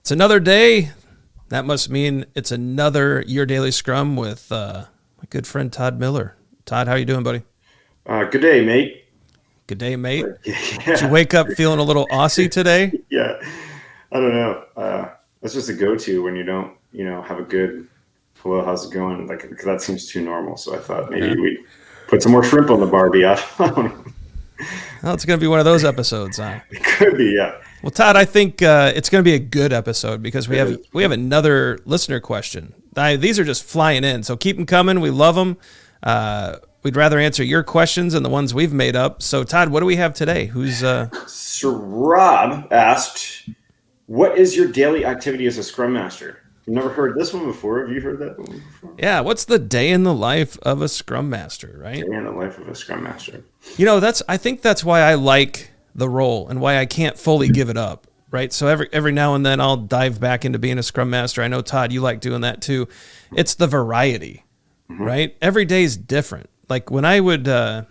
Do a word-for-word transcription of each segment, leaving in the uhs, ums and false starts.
It's another day. That must mean it's another Your Daily Scrum with uh, my good friend Todd Miller. Todd, how you doing, buddy? Uh, good day, mate. Good day, mate. Yeah. Did you wake up feeling a little Aussie today? Yeah, I don't know. Uh, that's just a go-to when you don't, you know, have a good hello, how's it going? Like, because that seems too normal. So I thought maybe yeah. we put some more shrimp on the Barbie. I don't know. Well, it's going to be one of those episodes, huh? It could be, yeah. Well, Todd, I think uh, it's going to be a good episode because we have we have another listener question. I, these are just flying in, so keep them coming. We love them. Uh, we'd rather answer your questions than the ones we've made up. So, Todd, what do we have today? Who's uh... So Rob asked, "What is your daily activity as a Scrum Master?" I've never heard this one before. Have you heard that one before? Yeah, what's the day in the life of a Scrum Master, right? Day in the life of a Scrum Master. You know, that's I think that's why I like the role and why I can't fully give it up, right? So every every now and then I'll dive back into being a Scrum Master. I know, Todd, you like doing that too. It's the variety, mm-hmm. right? Every day is different. Like when I would uh,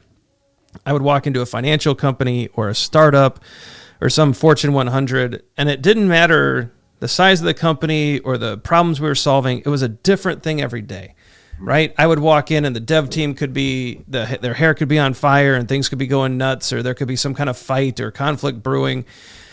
I would walk into a financial company or a startup or some Fortune one hundred, and it didn't matter the size of the company or the problems we were solving. It was a different thing every day, right? I would walk in and the dev team could be, the, their hair could be on fire and things could be going nuts, or there could be some kind of fight or conflict brewing.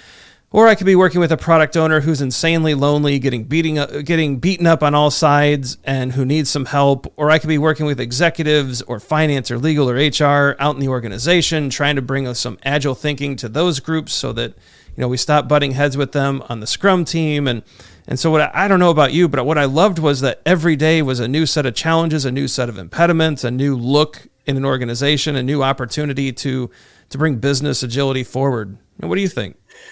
Or I could be working with a product owner who's insanely lonely, getting beating up, getting beaten up on all sides and who needs some help. Or I could be working with executives or finance or legal or H R out in the organization, trying to bring some agile thinking to those groups so that, you know, we stop butting heads with them on the Scrum team. And and so what I, I don't know about you, but what I loved was that every day was a new set of challenges, a new set of impediments, a new look in an organization, a new opportunity to to bring business agility forward. And what do you think?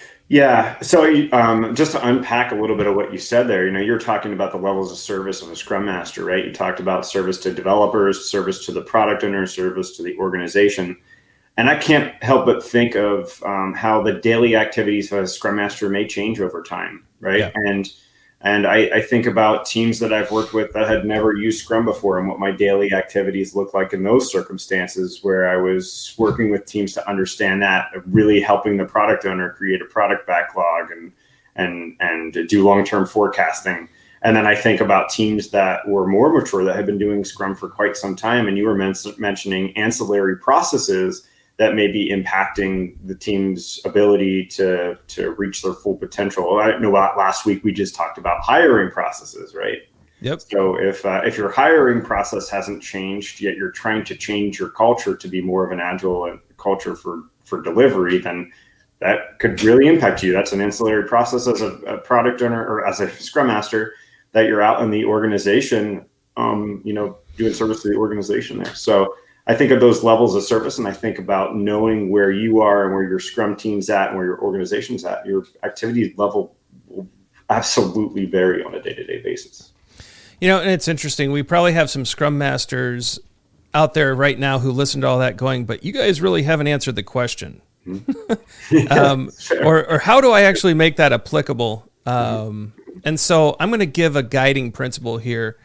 Yeah. So um, just to unpack a little bit of what you said there, you know, you're talking about the levels of service of a Scrum Master, right? You talked about service to developers, service to the product owner, service to the organization. And I can't help but think of um, how the daily activities of a Scrum Master may change over time, right? Yeah. And and I, I think about teams that I've worked with that had never used Scrum before and what my daily activities look like in those circumstances where I was working with teams to understand that, really helping the product owner create a product backlog and and and do long-term forecasting. And then I think about teams that were more mature that had been doing Scrum for quite some time. And you were men- mentioning ancillary processes that may be impacting the team's ability to, to reach their full potential. I know last week we just talked about hiring processes, right? Yep. So if uh, if your hiring process hasn't changed, yet you're trying to change your culture to be more of an agile culture for, for delivery, then that could really impact you. That's an ancillary process as a, a product owner or as a Scrum Master that you're out in the organization, um, you know, doing service to the organization there. So I think of those levels of service, and I think about knowing where you are and where your Scrum team's at and where your organization's at. Your activity level will absolutely vary on a day-to-day basis. You know, and it's interesting. We probably have some Scrum Masters out there right now who listen to all that going, but you guys really haven't answered the question. Mm-hmm. yeah, um, or, or how do I actually make that applicable? Um, mm-hmm. And so I'm going to give a guiding principle here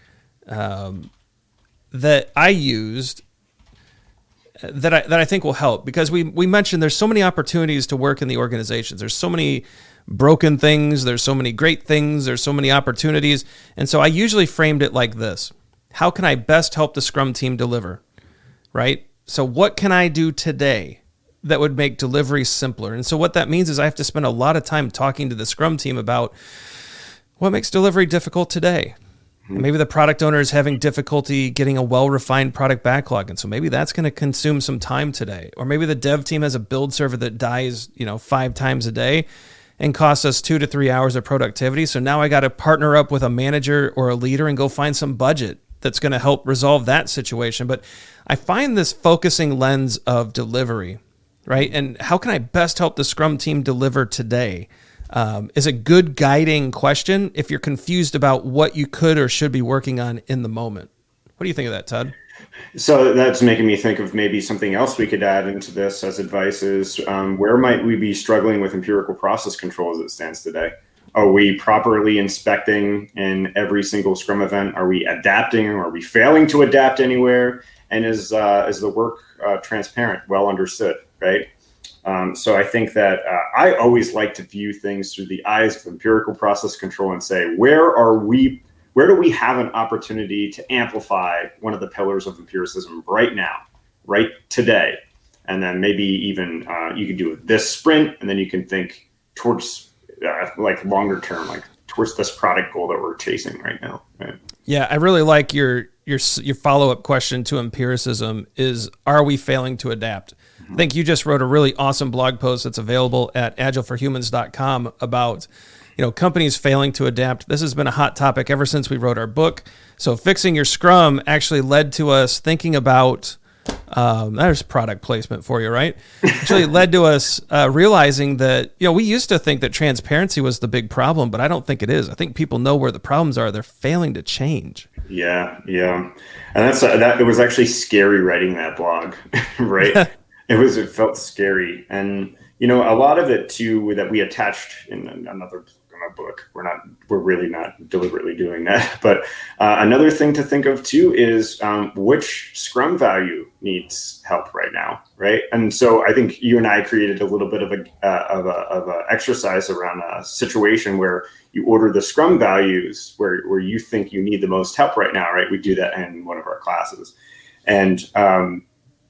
um, that I used that I that I think will help, because we we mentioned there's so many opportunities to work in the organizations. There's so many broken things. There's so many great things. There's so many opportunities. And so I usually framed it like this: how can I best help the Scrum team deliver? Right? So what can I do today that would make delivery simpler? And so what that means is I have to spend a lot of time talking to the Scrum team about what makes delivery difficult today. Maybe the product owner is having difficulty getting a well-refined product backlog, and so maybe that's going to consume some time today. Or maybe the dev team has a build server that dies, you know, five times a day and costs us two to three hours of productivity. So now I got to partner up with a manager or a leader and go find some budget that's going to help resolve that situation. But I find this focusing lens of delivery, right? And how can I best help the Scrum team deliver today? Um, is a good guiding question if you're confused about what you could or should be working on in the moment. What do you think of that, Todd? So that's making me think of maybe something else we could add into this as advice is um, where might we be struggling with empirical process control as it stands today? Are we properly inspecting in every single Scrum event? Are we adapting? Are we failing to adapt anywhere? And is uh, is the work uh, transparent, well understood, right? Um, so I think that uh, I always like to view things through the eyes of empirical process control and say, where are we, where do we have an opportunity to amplify one of the pillars of empiricism right now, right today? And then maybe even uh, you could do this sprint, and then you can think towards uh, like longer term, like towards this product goal that we're chasing right now. Right? Yeah, I really like your your your follow-up question to empiricism is, are we failing to adapt? I think you just wrote a really awesome blog post that's available at agile for humans dot com about, you know, companies failing to adapt. This has been a hot topic ever since we wrote our book. So fixing your Scrum actually led to us thinking about, um, there's product placement for you, right? Actually led to us uh, realizing that, you know, we used to think that transparency was the big problem, but I don't think it is. I think people know where the problems are. They're failing to change. Yeah, yeah. And that's uh, that. It was actually scary writing that blog, right? It was, it felt scary. And, you know, a lot of it too, that we attached in another in a book, we're not, we're really not deliberately doing that. But uh, another thing to think of too is um, which Scrum value needs help right now, right? And so I think you and I created a little bit of a, uh, of a, of a exercise around a situation where you order the Scrum values where, where you think you need the most help right now, right? We do that in one of our classes. And, um,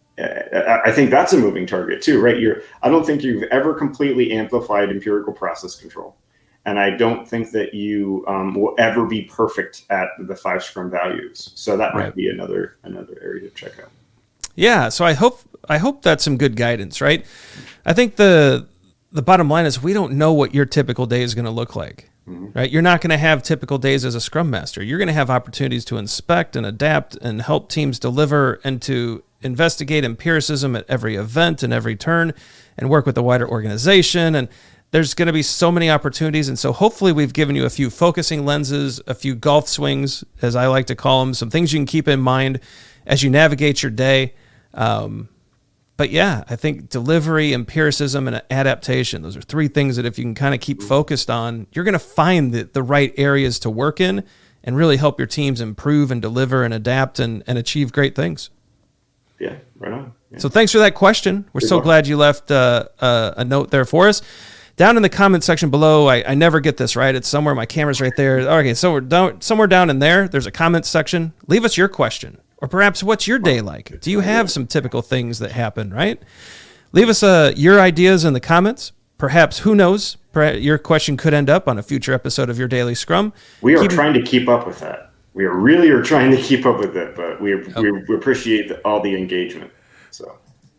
I think that's a moving target too, right? You're, I don't think you've ever completely amplified empirical process control. And I don't think that you um, will ever be perfect at the five Scrum values. So that Right. might be another another area to check out. Yeah, so I hope I hope that's some good guidance, right? I think the the bottom line is we don't know what your typical day is going to look like, mm-hmm. right? You're not going to have typical days as a Scrum Master. You're going to have opportunities to inspect and adapt and help teams deliver and to investigate empiricism at every event and every turn and work with the wider organization. And there's going to be so many opportunities. And so hopefully we've given you a few focusing lenses, a few golf swings, as I like to call them, some things you can keep in mind as you navigate your day. Um, but yeah, I think delivery, empiricism, and adaptation, those are three things that if you can kind of keep focused on, you're going to find the, the right areas to work in and really help your teams improve and deliver and adapt and, and achieve great things. Yeah, right on. Yeah. So thanks for that question. We're Good so luck. glad you left uh, uh, a note there for us. Down in the comment section below, I, I never get this right. It's somewhere. My camera's right there. Okay, so we're down, somewhere down in there, there's a comment section. Leave us your question. Or perhaps what's your day like? Do you have some typical things that happen, right? Leave us uh, your ideas in the comments. Perhaps, who knows, perhaps your question could end up on a future episode of Your Daily Scrum. We are Keep- trying to keep up with that. We are really are trying to keep up with it, but we, Okay. we, we appreciate the, all the engagement. So,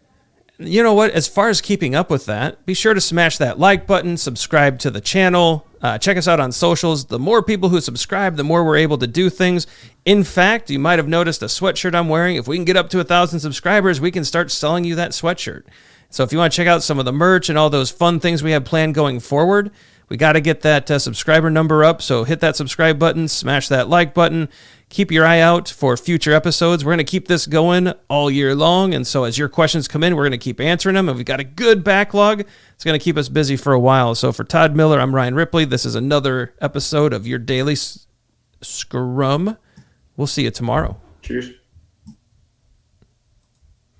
You know what? As far as keeping up with that, be sure to smash that like button, subscribe to the channel, uh, check us out on socials. The more people who subscribe, the more we're able to do things. In fact, you might have noticed a sweatshirt I'm wearing. If we can get up to a thousand subscribers, we can start selling you that sweatshirt. So if you want to check out some of the merch and all those fun things we have planned going forward, we got to get that uh, subscriber number up. So hit that subscribe button, smash that like button. Keep your eye out for future episodes. We're going to keep this going all year long. And so as your questions come in, we're going to keep answering them. And we've got a good backlog. It's going to keep us busy for a while. So for Todd Miller, I'm Ryan Ripley. This is another episode of Your Daily S- Scrum. We'll see you tomorrow. cheers.